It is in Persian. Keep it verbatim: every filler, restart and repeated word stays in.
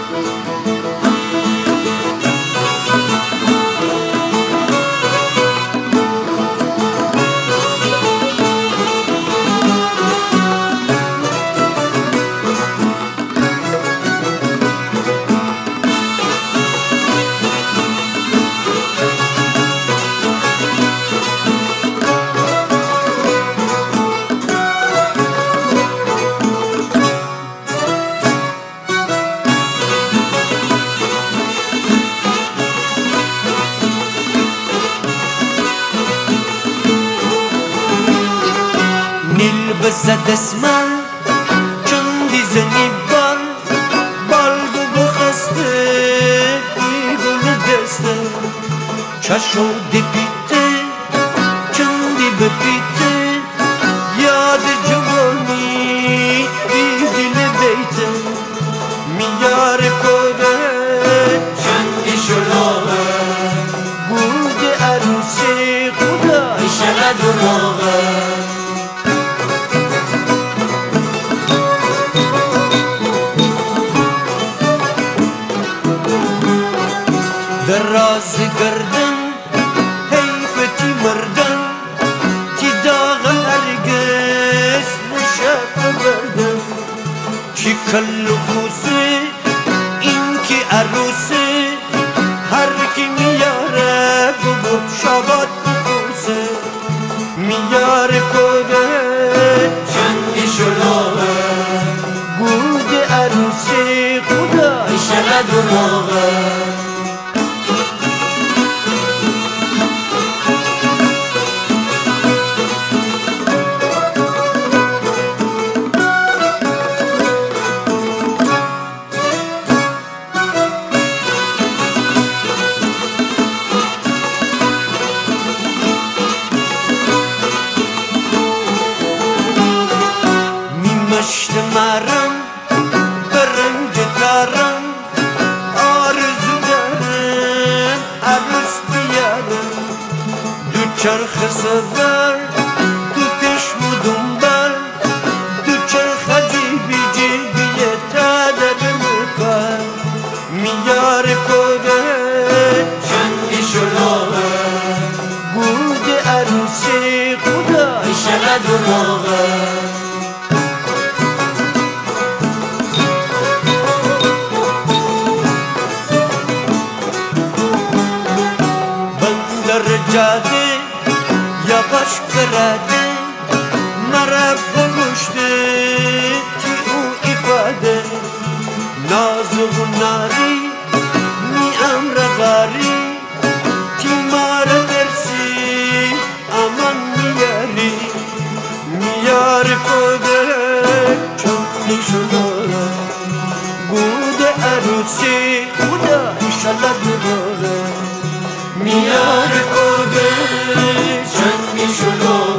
نلبس دسمال چندی زنی بال بال بو بخسته بیگل دسته چشو دی پیته چندی بپیته یاد جوانی بی دل بیته میار کده چندی شلوغه گود عروسی خدا ایشالا دروغه دراز گردن حیفتی مردن تی داغ هرگز نشاف بردن کی کل خوصه این کی عروسه هر کی میاره ببود شبات بخوصه میار کده چندی شلوغه گود عروسی خدا ایشالا دروغه مشت مرم برنج دارم آرزو دارم عروس بیارم دو چرخ سفر دو پشم و دنبال دو چرخ جیبی جیبی تا در مکار میار کده چندی شلوغه گود عروسی خدا ایشالا دروغه جاده yavaş کرده مرا بگشته کی او ifade نازو ناری می امر غاری کی مارا درسی aman میاری میار کده چونی شلوغه گود عروسی خدا ایشالله دوباره میار کده چندی شلوغه